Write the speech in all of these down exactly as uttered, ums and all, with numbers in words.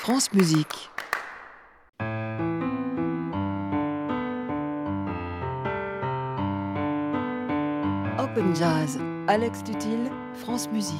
France Musique. Open Jazz, Alex Tutil, France Musique.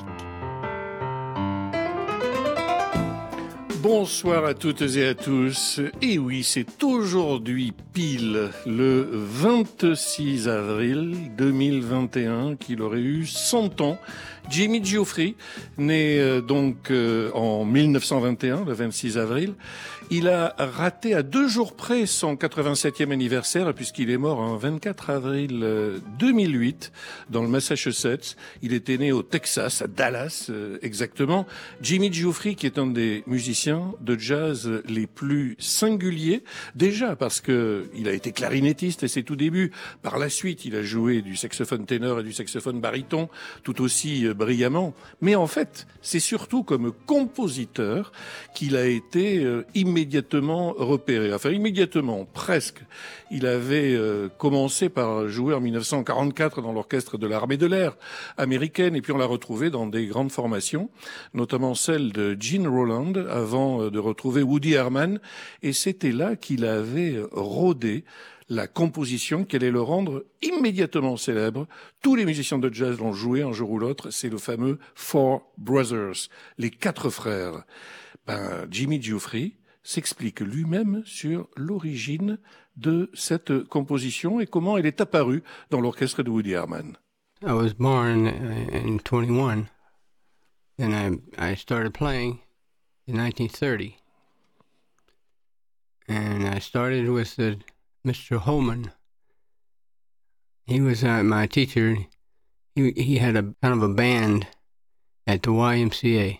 Bonsoir à toutes et à tous. Et oui, c'est aujourd'hui pile le vingt-six avril deux mille vingt et un qu'il aurait eu cent ans. Jimmy Giuffre, né euh, donc euh, en mille neuf cent vingt et un, le vingt-six avril. Il a raté à deux jours près son quatre-vingt-septième anniversaire puisqu'il est mort un vingt-quatre avril deux mille huit dans le Massachusetts. Il était né au Texas, à Dallas euh, exactement. Jimmy Giuffre, qui est un des musiciens de jazz les plus singuliers, déjà parce que il a été clarinettiste à ses tout débuts. Par la suite, il a joué du saxophone ténor et du saxophone baryton tout aussi euh, brillamment. Mais en fait, c'est surtout comme compositeur qu'il a été euh, immédiatement repéré. Enfin, immédiatement, presque. Il avait euh, commencé par jouer en mille neuf cent quarante-quatre dans l'orchestre de l'armée de l'air américaine, et puis on l'a retrouvé dans des grandes formations, notamment celle de Gene Roland, avant euh, de retrouver Woody Herman, et c'était là qu'il avait rodé la composition qui allait le rendre immédiatement célèbre. Tous les musiciens de jazz l'ont joué un jour ou l'autre, c'est le fameux Four Brothers, les quatre frères. Ben, Jimmy Giuffre s'explique lui-même sur l'origine de cette composition et comment elle est apparue dans l'orchestre de Woody Herman. I was born in twenty-one, and I I started playing in nineteen thirty, and I started with the, Mister Holman. He was uh, my teacher. He he had a kind of a band at the Y M C A.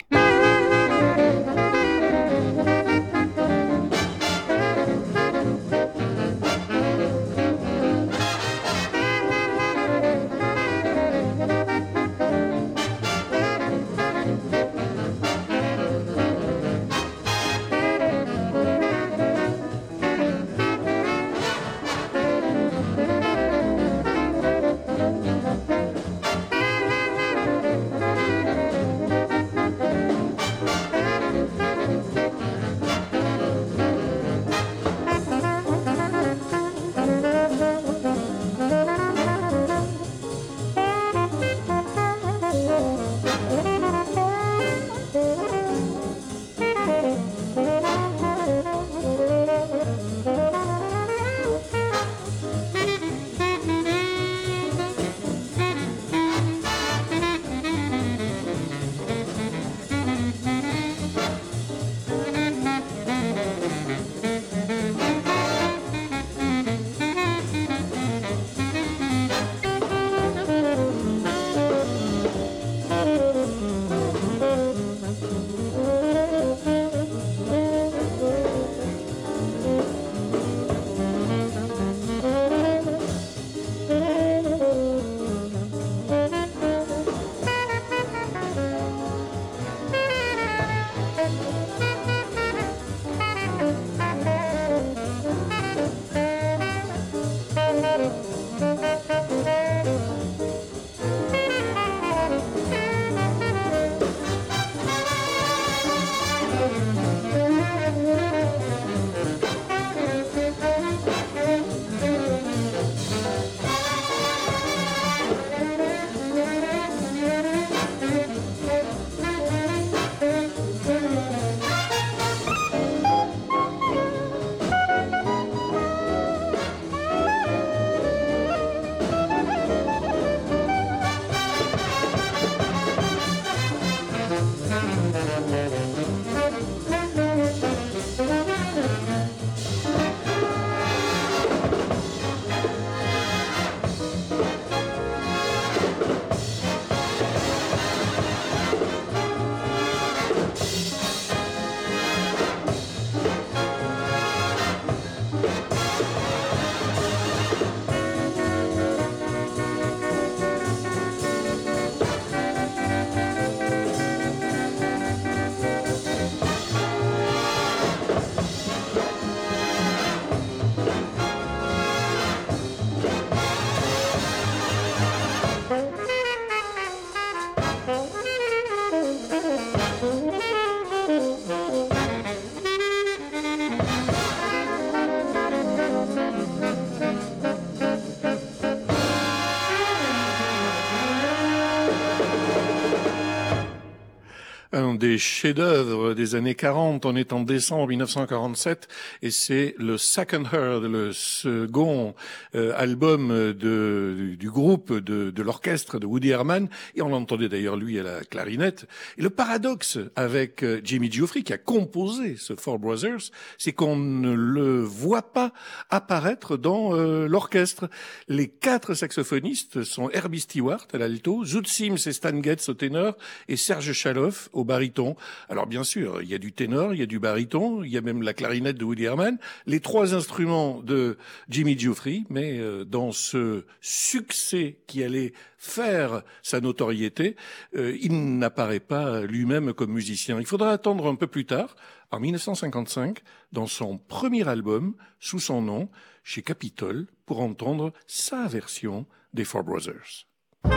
des chefs-d'œuvre des années quarante. On est en décembre mille neuf cent quarante-sept et c'est le Second Heard, le second euh, album de, du, du groupe, de, de l'orchestre de Woody Herman. Et on l'entendait d'ailleurs lui à la clarinette. Et le paradoxe avec euh, Jimmy Geoffrey, qui a composé ce Four Brothers, c'est qu'on ne le voit pas apparaître dans euh, l'orchestre. Les quatre saxophonistes sont Herbie Stewart à l'alto, Zoot Sims et Stan Getz au ténor et Serge Chaloff au baryton. Alors bien sûr, il y a du ténor, il y a du baryton, il y a même la clarinette de Woody Herman, les trois instruments de Jimmy Geoffrey, mais euh, dans ce succès qui allait faire sa notoriété, euh, il n'apparaît pas lui-même comme musicien. Il faudra attendre un peu plus tard, en mille neuf cent cinquante-cinq, dans son premier album, sous son nom, chez Capitol, pour entendre sa version des Four Brothers.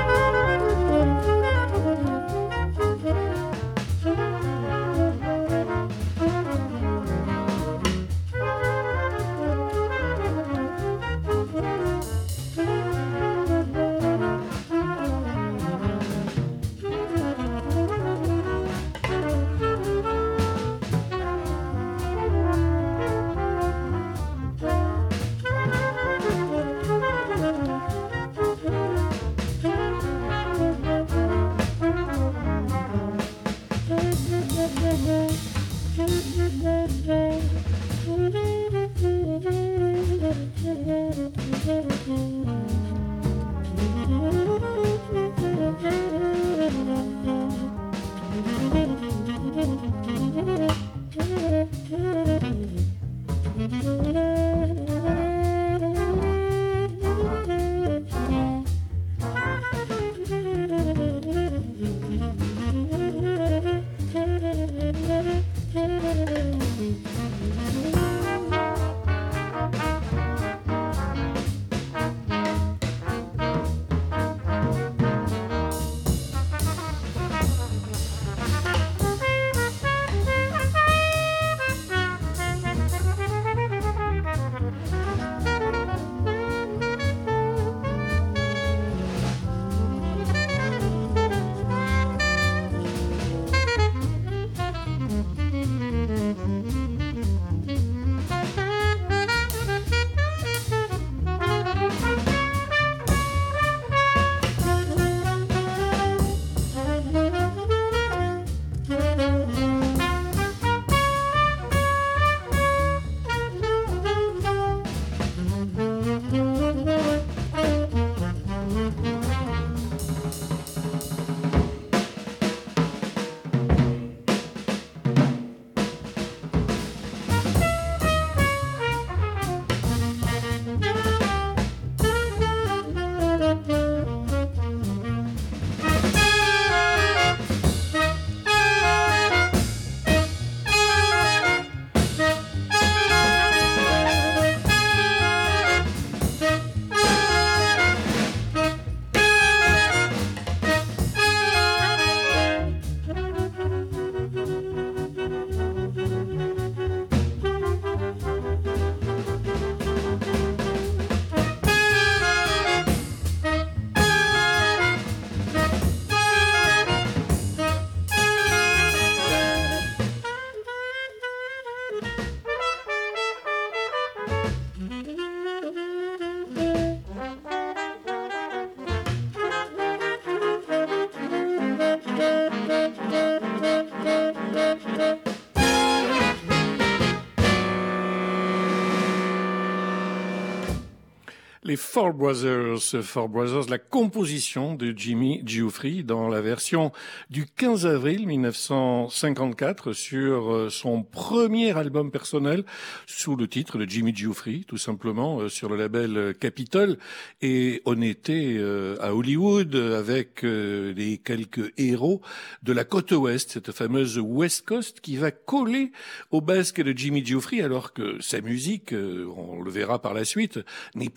Les Four Brothers, Four Brothers, la composition de Jimmy Geoffrey dans la version du quinze avril mille neuf cent cinquante-quatre sur son premier album personnel sous le titre de Jimmy Geoffrey, tout simplement, sur le label Capitol. Et on était à Hollywood avec les quelques héros de la côte ouest, cette fameuse West Coast qui va coller au basque de Jimmy Geoffrey alors que sa musique, on le verra par la suite, n'est pas du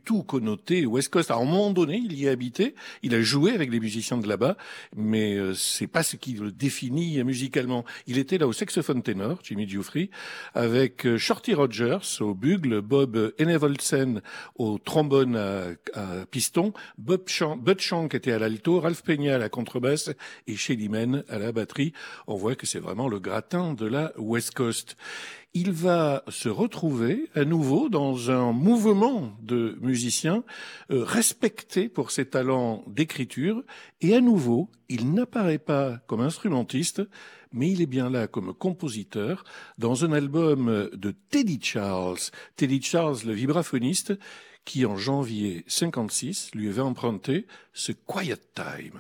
tout connoté West Coast. À un moment donné, il y a habité, il a joué avec les musiciens de là-bas, mais euh, c'est pas ce qui le définit musicalement. Il était là au saxophone ténor, Jimmy Giuffre, avec euh, Shorty Rogers au bugle, Bob Enevoldsen au trombone à, à piston, Bob Shank, Bud Shank était à l'alto, Ralph Peña à la contrebasse et Shelly Manne à la batterie. On voit que c'est vraiment le gratin de la West Coast. Il va se retrouver à nouveau dans un mouvement de musiciens euh, respectés pour ses talents d'écriture, et à nouveau, il n'apparaît pas comme instrumentiste, mais il est bien là comme compositeur dans un album de Teddy Charles. Teddy Charles, le vibraphoniste, qui en janvier cinquante-six lui avait emprunté ce Quiet Time.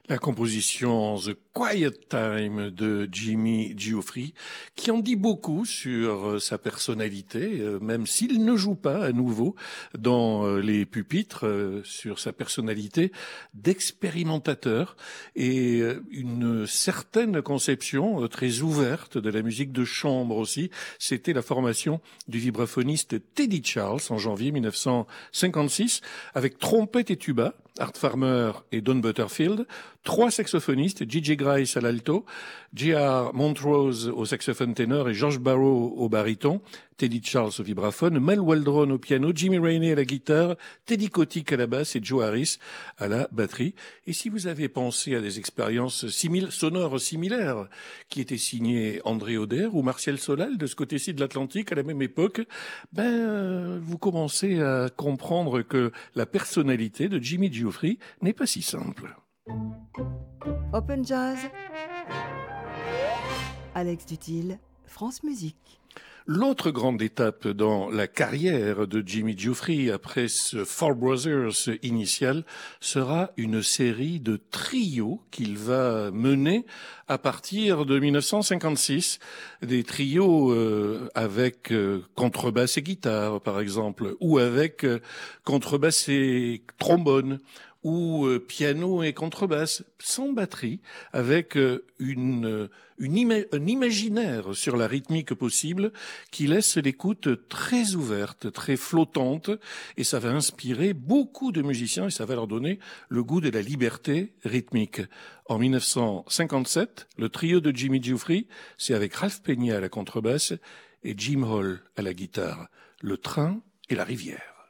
La composition The Quiet Time de Jimmy Geoffrey, qui en dit beaucoup sur sa personnalité, même s'il ne joue pas à nouveau dans les pupitres, sur sa personnalité d'expérimentateur et une certaine conception très ouverte de la musique de chambre aussi. C'était la formation du vibraphoniste Teddy Charles en janvier mille neuf cent cinquante-six, avec trompette et tuba, Art Farmer et Don Butterfield, trois saxophonistes, J J Grice à l'alto, J R Montrose au saxophone ténor et George Barrow au baryton, Teddy Charles au vibraphone, Mel Waldron au piano, Jimmy Rainey à la guitare, Teddy Kotick à la basse et Joe Harris à la batterie. Et si vous avez pensé à des expériences simil- sonores similaires qui étaient signées André Oder ou Martial Solal de ce côté-ci de l'Atlantique à la même époque, ben, vous commencez à comprendre que la personnalité de Jimmy Geoffrey n'est pas si simple. Open Jazz, Alex Dutil, France Musique. L'autre grande étape dans la carrière de Jimmy Geoffrey après ce Four Brothers initial sera une série de trios qu'il va mener à partir de mille neuf cent cinquante-six. Des trios euh, avec euh, contrebasse et guitare par exemple, ou avec euh, contrebasse et trombone, ou euh, piano et contrebasse, sans batterie, avec euh, une, une ima- un imaginaire sur la rythmique possible qui laisse l'écoute très ouverte, très flottante, et ça va inspirer beaucoup de musiciens et ça va leur donner le goût de la liberté rythmique. En mille neuf cent cinquante-sept, le trio de Jimmy Geoffrey, c'est avec Ralph Peña à la contrebasse et Jim Hall à la guitare. Le train et la rivière.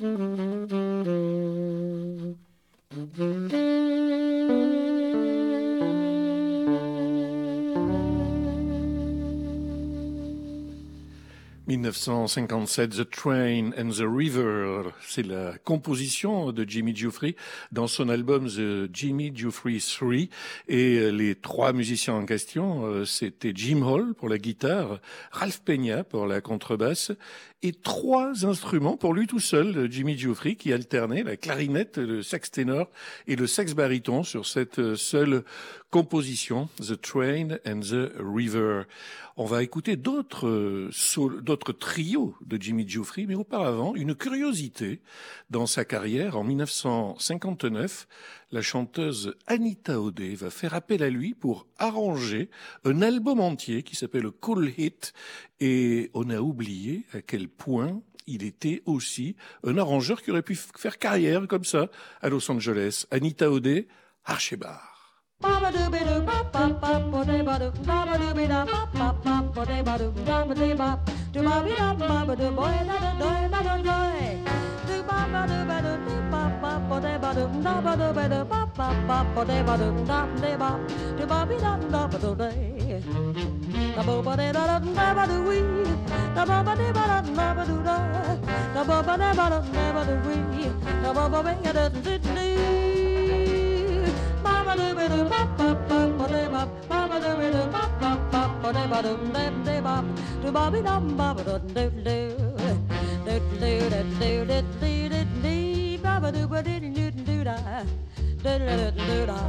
dix-neuf cent cinquante-sept, The Train and the River, c'est la composition de Jimmy Giuffre dans son album The Jimmy Giuffre trois, et les trois musiciens en question, c'était Jim Hall pour la guitare, Ralph Peña pour la contrebasse, et trois instruments pour lui tout seul, Jimmy Giuffre, qui alternait la clarinette, le sax ténor et le sax baryton sur cette seule composition, The Train and the River. On va écouter d'autres sol- d'autres trios de Jimmy Giuffre, mais auparavant, une curiosité dans sa carrière. En dix-neuf cent cinquante-neuf, la chanteuse Anita O'Day va faire appel à lui pour arranger un album entier qui s'appelle Cool Hit, et on a oublié à quel point il était aussi un arrangeur qui aurait pu faire carrière comme ça à Los Angeles. Anita O'Day, Archibald. Baba dooby doo bop bop bop ba dee ba doo baba dooby da bop bop bop ba dee ba doo baba dee bop doo bobby da baba doo boy da da doy da da doy doo baba doo ba doo doo bop bop ba dee ba doo baba doo ba doo bop bop bop ba dee ba doo da dee bop doo bobby da da ba doo day da bo ba dee da da da ba doo wee da ba ba dee ba da da ba doo da da ba ba dee ba da da ba doo wee da ba ba ba da da dee Baba do be do bop bop bop ba de bop Baba do be do bop bop bop ba de ba do de de bop do bobby dum baba do do do do do do do do do do Baba do ba do do do da do do do da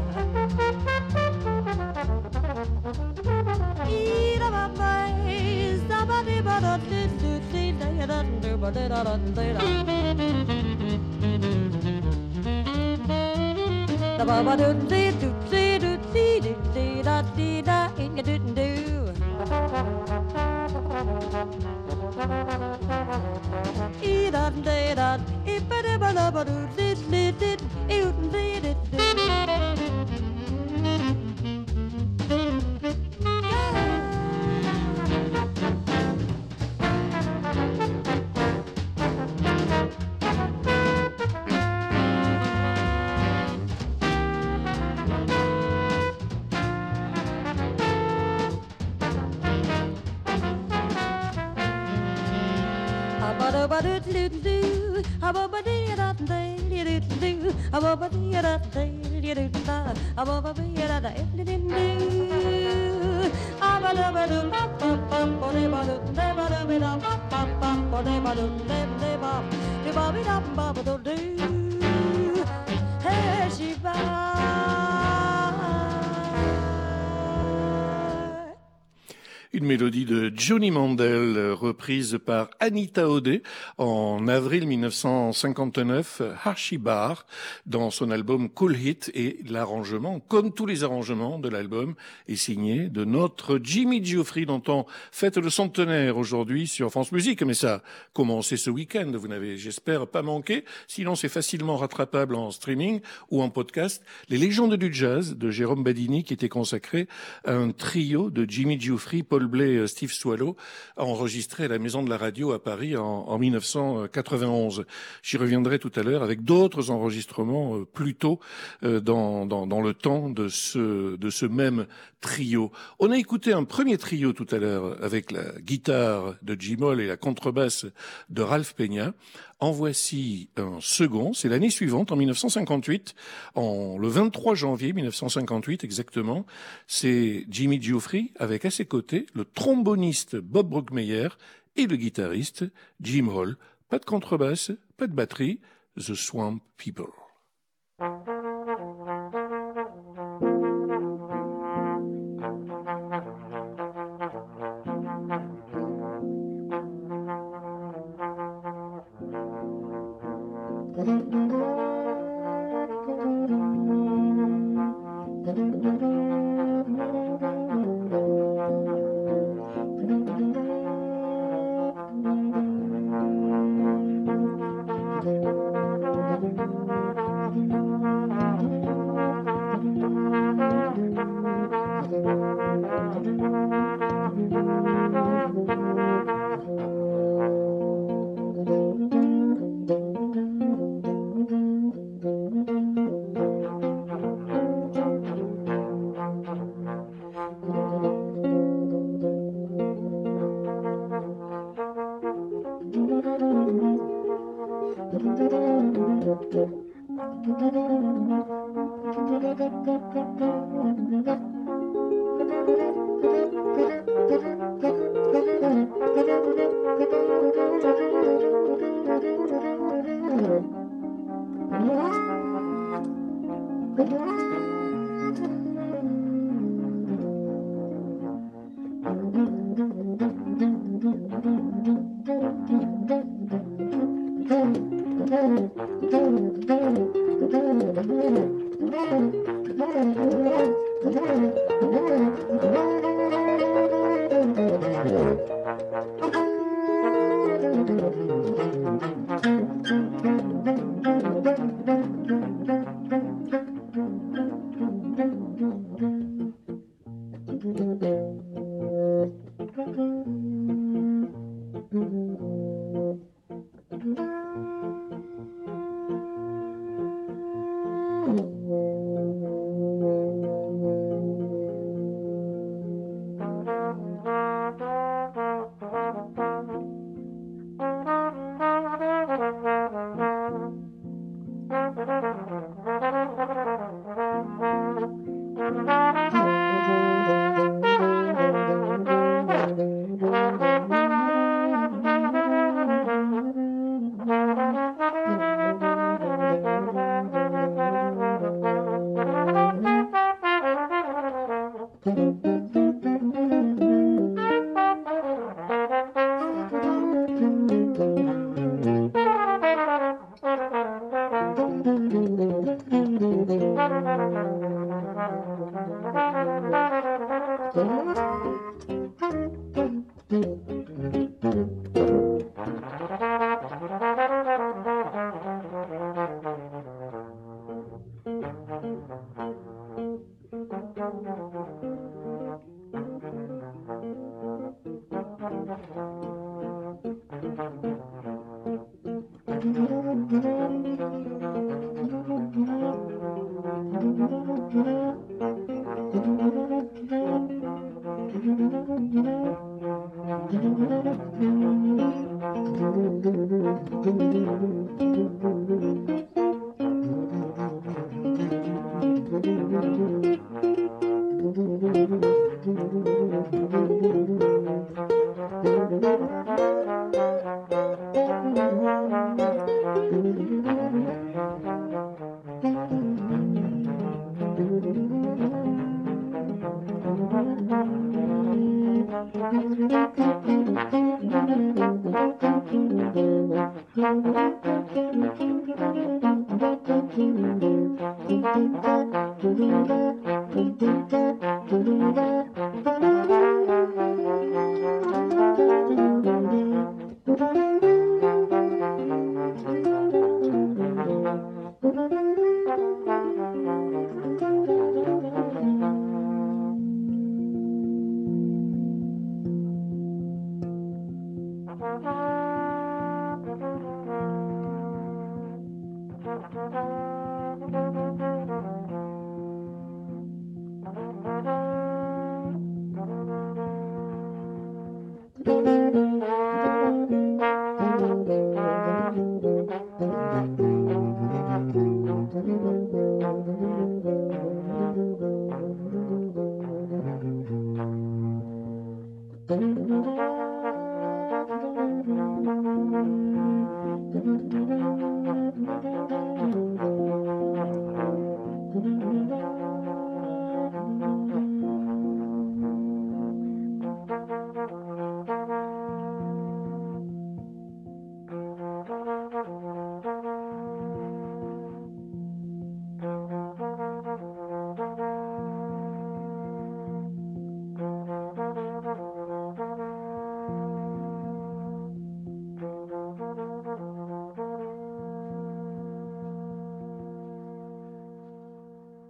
Ee da ba ba da ba de ba do do do do da do ba de da da da Da ba ba do dee do dee do dee do dee da dee da in ya do do. E da dee da e ba de ba la ba do dee dee dee e do dee dee dee. Hey, she Une mélodie de Johnny Mandel, reprise par Anita O'Day en avril dix-neuf cent cinquante-neuf, Archie Bar, dans son album Cool Hit, et l'arrangement, comme tous les arrangements de l'album, est signé de notre Jimmy Giuffre, dont on fête le centenaire aujourd'hui sur France Musique. Mais ça a commencé ce week-end, vous n'avez, j'espère, pas manqué, sinon c'est facilement rattrapable en streaming ou en podcast. Les légendes du jazz de Jérôme Badini, qui était consacré à un trio de Jimmy Giuffre, Paul Bley, Steve Swallow, enregistré à la Maison de la Radio à Paris en, en dix-neuf cent quatre-vingt-onze. J'y reviendrai tout à l'heure avec d'autres enregistrements euh, plus tôt euh, dans, dans, dans le temps de ce, de ce même trio. On a écouté un premier trio tout à l'heure avec la guitare de Jim Hall et la contrebasse de Ralph Peña. En voici un second, c'est l'année suivante, en dix-neuf cent cinquante-huit, en, le vingt-trois janvier dix-neuf cent cinquante-huit exactement, c'est Jimmy Giuffre avec à ses côtés le tromboniste Bob Brookmeyer et le guitariste Jim Hall. Pas de contrebasse, pas de batterie, The Swamp People.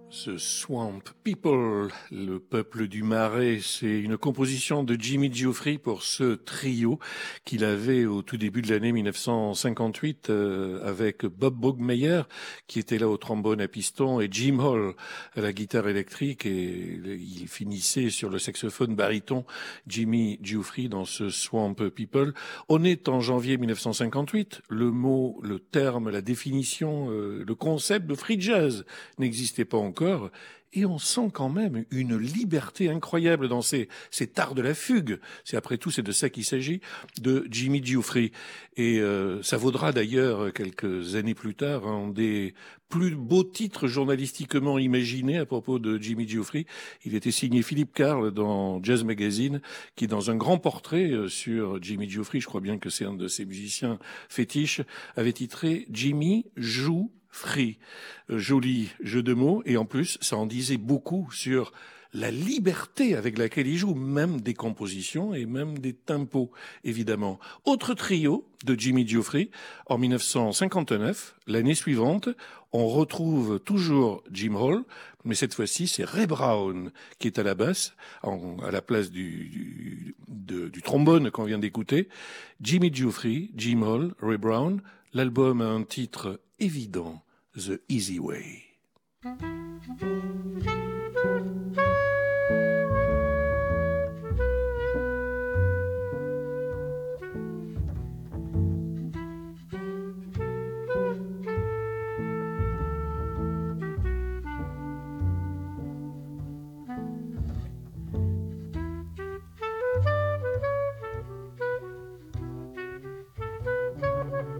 The Swamp People, le peuple du marais, c'est une composition de Jimmy Giuffre pour ce trio qu'il avait au tout début de l'année mille neuf cent cinquante-huit euh, avec Bob Brookmeyer qui était là au trombone à piston et Jim Hall à la guitare électrique et il finissait sur le saxophone baryton Jimmy Giuffre dans ce Swamp People. On est en janvier mille neuf cent cinquante-huit, le mot, le terme, la définition, euh, le concept de free jazz n'existait pas encore. Et on sent quand même une liberté incroyable dans ces, cet art de la fugue. C'est après tout, c'est de ça qu'il s'agit, de Jimmy Giuffre. Et euh, ça vaudra d'ailleurs quelques années plus tard un des plus beaux titres journalistiquement imaginés à propos de Jimmy Giuffre. Il était signé Philippe Carl dans Jazz Magazine, qui dans un grand portrait sur Jimmy Giuffre, je crois bien que c'est un de ses musiciens fétiches, avait titré Jimmy joue Free, joli jeu de mots, et en plus, ça en disait beaucoup sur la liberté avec laquelle il joue, même des compositions et même des tempos, évidemment. Autre trio de Jimmy Giuffre, en mille neuf cent cinquante-neuf, l'année suivante, on retrouve toujours Jim Hall, mais cette fois-ci, c'est Ray Brown qui est à la basse, en, à la place du, du, de, du trombone qu'on vient d'écouter. Jimmy Giuffre, Jim Hall, Ray Brown, l'album a un titre évident, The Easy Way.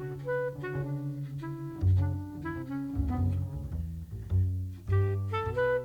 Thank you.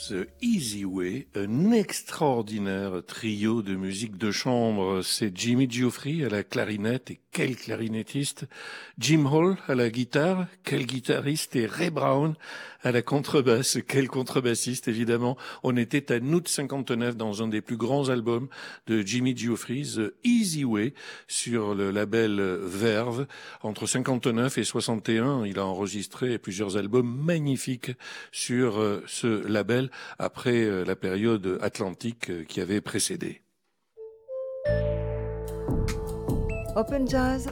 The Easy Way, un extraordinaire trio de musique de chambre. C'est Jimmy Geoffrey à la clarinette, et quel clarinettiste, Jim Hall à la guitare, quel guitariste, et Ray Brown à la contrebasse, quel contrebassiste évidemment. On était à août cinquante-neuf dans un des plus grands albums de Jimmy Geoffrey, The Easy Way, sur le label Verve. Entre cinquante-neuf et soixante et un, il a enregistré plusieurs albums magnifiques sur euh, ce label après euh, la période atlantique euh, qui avait précédé. Open Jazz.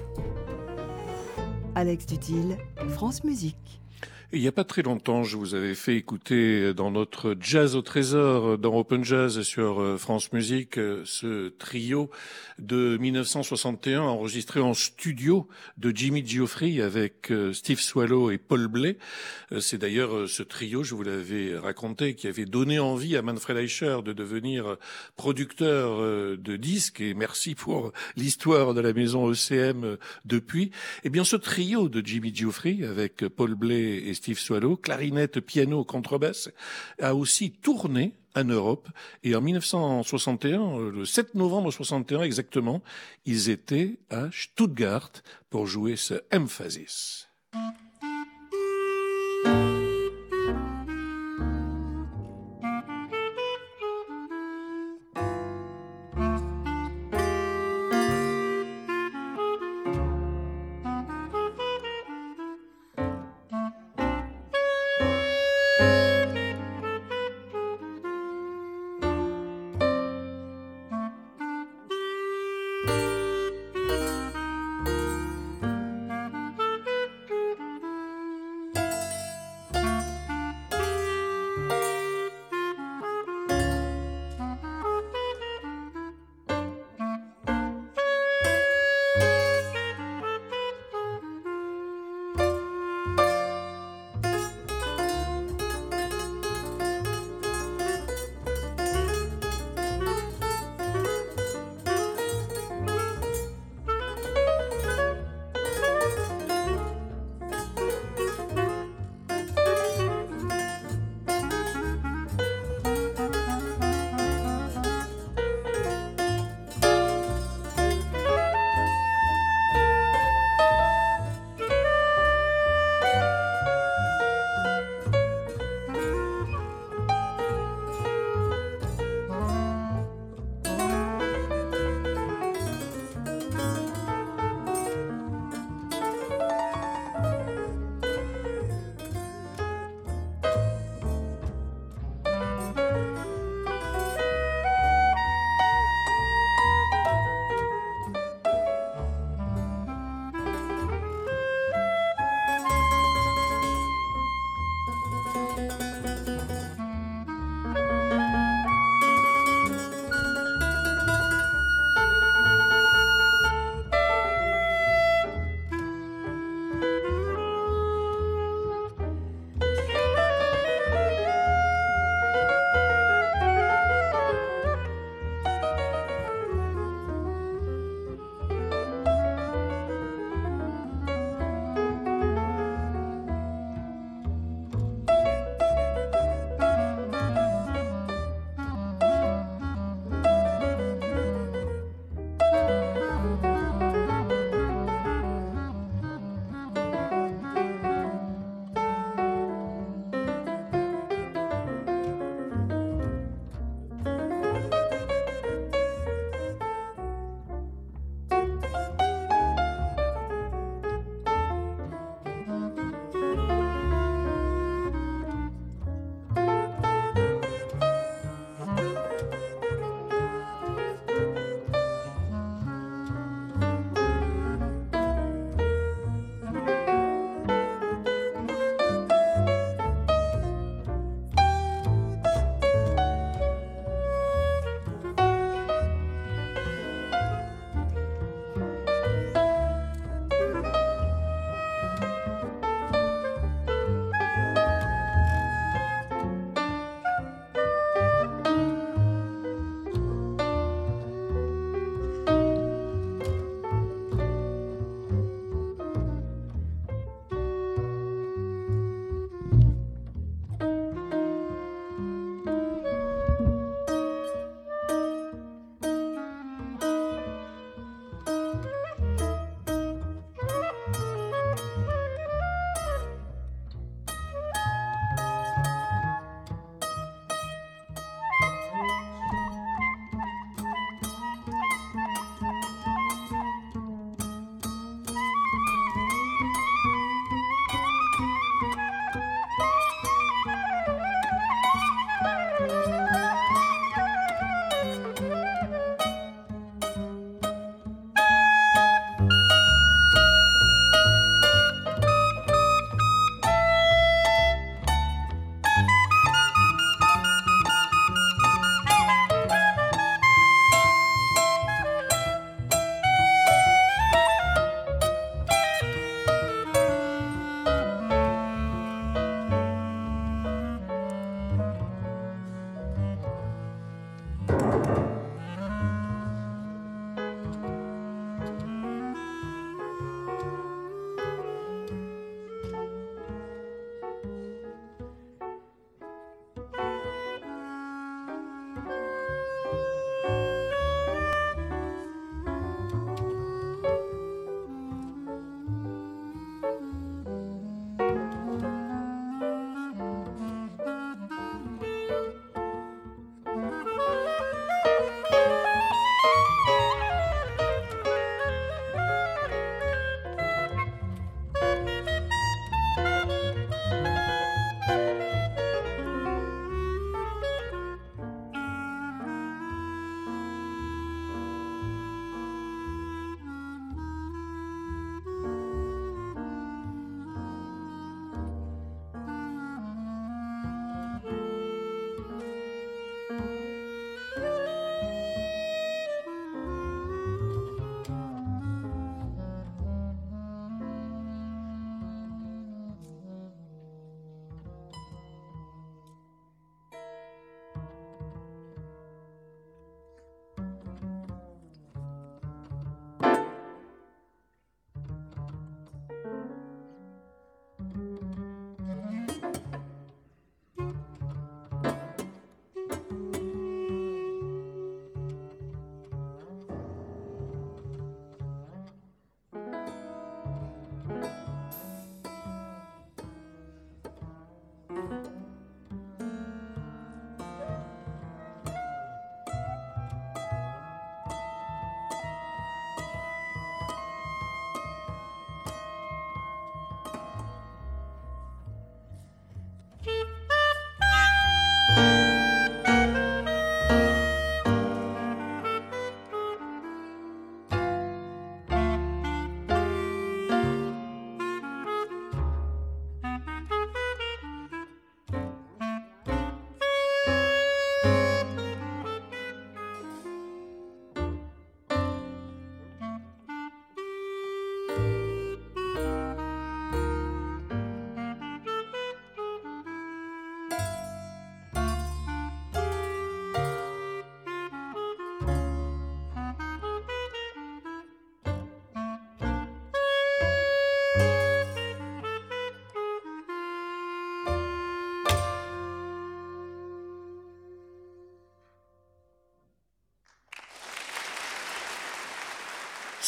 Alex Dutil, France Musique. Il n'y a pas très longtemps, je vous avais fait écouter dans notre Jazz au Trésor, dans Open Jazz sur France Musique, ce trio de mille neuf cent soixante et un enregistré en studio de Jimmy Geoffrey avec Steve Swallow et Paul Bley. C'est d'ailleurs ce trio, je vous l'avais raconté, qui avait donné envie à Manfred Eicher de devenir producteur de disques, et merci pour l'histoire de la maison E C M depuis. Eh bien, ce trio de Jimmy Geoffrey avec Paul Bley et Steve Swallow, clarinette, piano, contrebasse, a aussi tourné en Europe. Et en mille neuf cent soixante et un, le sept novembre soixante et un exactement, ils étaient à Stuttgart pour jouer ce Emphasis.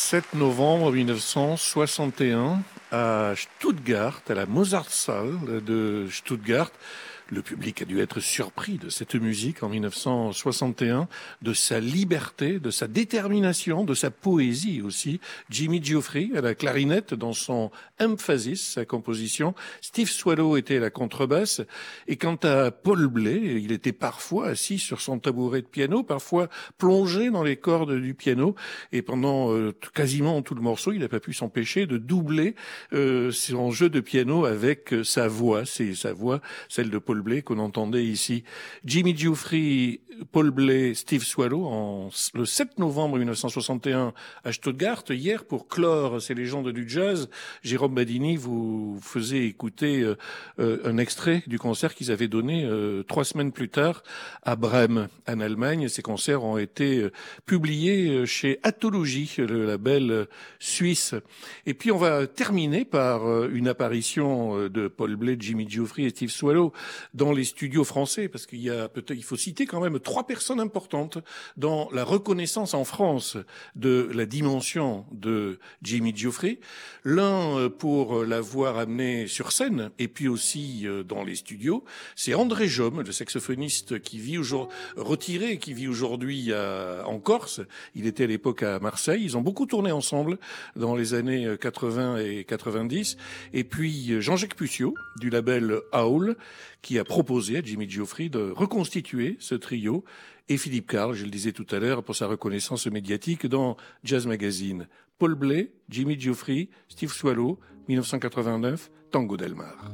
sept novembre mille neuf cent soixante et un, à Stuttgart, à la Mozartsaal de Stuttgart. Le public a dû être surpris de cette musique en mille neuf cent soixante et un, de sa liberté, de sa détermination, de sa poésie aussi. Jimmy Geoffrey à la clarinette dans son emphasis, sa composition. Steve Swallow était à la contrebasse. Et quant à Paul Bley, il était parfois assis sur son tabouret de piano, parfois plongé dans les cordes du piano. Et pendant euh, quasiment tout le morceau, il n'a pas pu s'empêcher de doubler euh, son jeu de piano avec euh, sa voix. C'est sa voix, celle de Paul Bley qu'on entendait ici. Jimmy Geoffrey, Paul Bley, Steve Swallow en le sept novembre mille neuf cent soixante et un à Stuttgart. Hier, pour clore ces légendes du jazz, Jérôme Badini vous faisait écouter euh, euh, un extrait du concert qu'ils avaient donné euh, trois semaines plus tard à Brême, en Allemagne. Ces concerts ont été euh, publiés chez Athologie, le label euh, suisse. Et puis on va terminer par euh, une apparition euh, de Paul Bley, Jimmy Geoffrey et Steve Swallow dans les studios français, parce qu'il y a peut-être, il faut citer quand même trois personnes importantes dans la reconnaissance en France de la dimension de Jimmy Geoffrey. L'un pour l'avoir amené sur scène, et puis aussi dans les studios, c'est André Jaume, le saxophoniste qui vit aujourd'hui, retiré, qui vit aujourd'hui à, en Corse. Il était à l'époque à Marseille. Ils ont beaucoup tourné ensemble dans les années quatre-vingts et quatre-vingt-dix. Et puis Jean-Jacques Puccio, du label Howl, qui a proposé à Jimmy Geoffrey de reconstituer ce trio, et Philippe Carle, je le disais tout à l'heure, pour sa reconnaissance médiatique dans Jazz Magazine. Paul Bley, Jimmy Geoffrey, Steve Swallow, mille neuf cent quatre-vingt-neuf, Tango del Mar.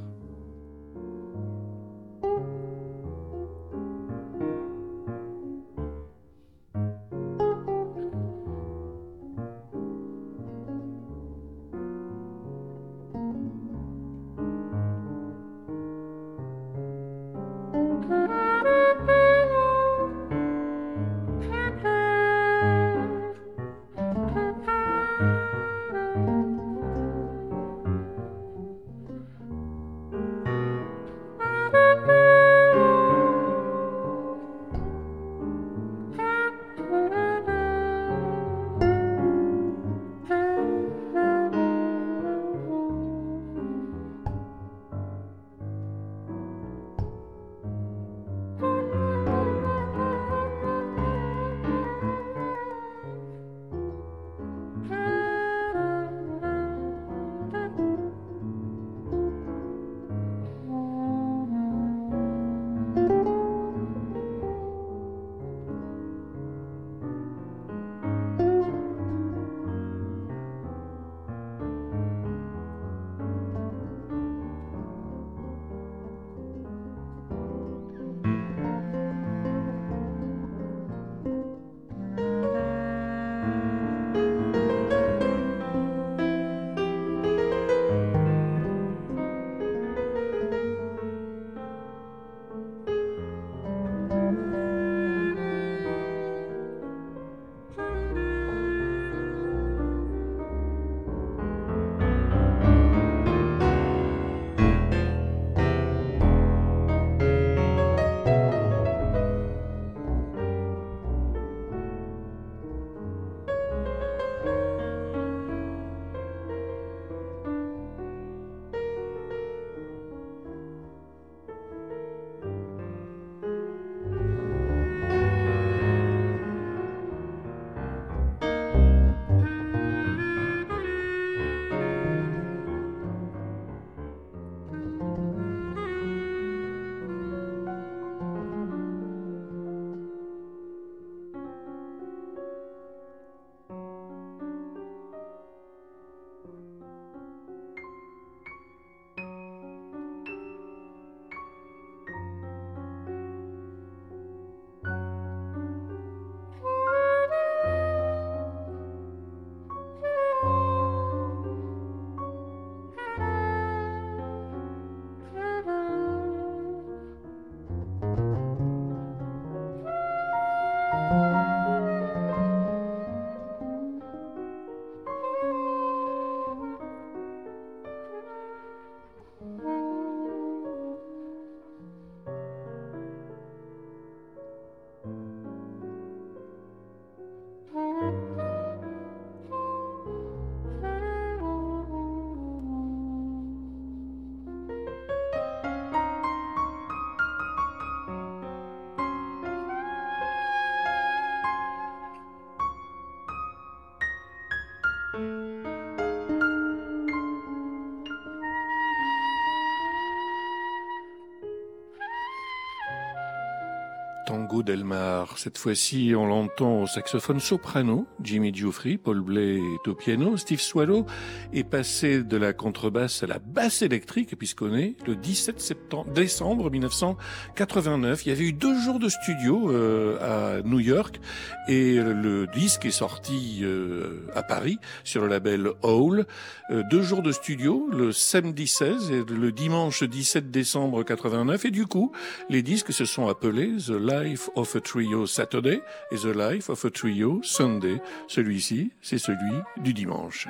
Tango Delmar. Cette fois-ci, on l'entend au saxophone soprano, Jimmy Giuffre, Paul Bley est au piano, Steve Swallow est passé de la contrebasse à la basse électrique, puisqu'on est le dix-sept septembre, décembre mille neuf cent quatre-vingt-neuf. Il y avait eu deux jours de studio euh, à New York et le disque est sorti euh, à Paris sur le label Howl. Euh, deux jours de studio, le samedi seize et le dimanche dix-sept décembre quatre-vingt-neuf, et du coup, les disques se sont appelés The Life of a Trio Saturday et The Life of a Trio Sunday. Celui-ci, c'est celui du dimanche.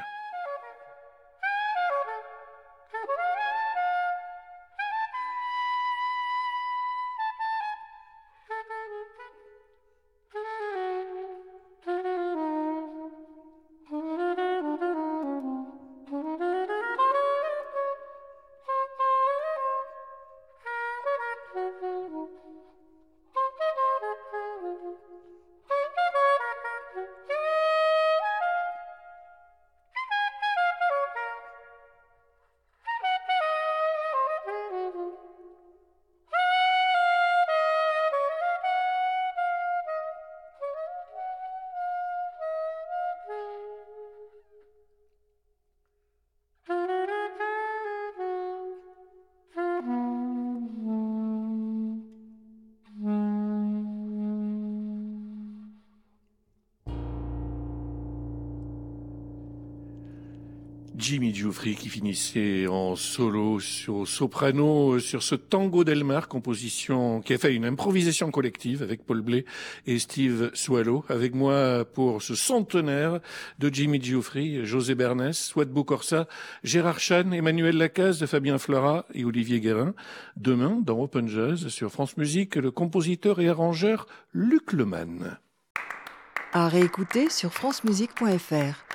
Jimmy Giuffre qui finissait en solo sur soprano sur ce Tango Delmar, composition qui a fait une improvisation collective avec Paul Bley et Steve Swallow. Avec moi pour ce centenaire de Jimmy Giuffre, José Bernès, Souad Boucorsa, Gérard Chan, Emmanuel Lacaze, Fabien Flora et Olivier Guérin. Demain, dans Open Jazz, sur France Musique, le compositeur et arrangeur Luc Lemann. À réécouter sur francemusique point f r.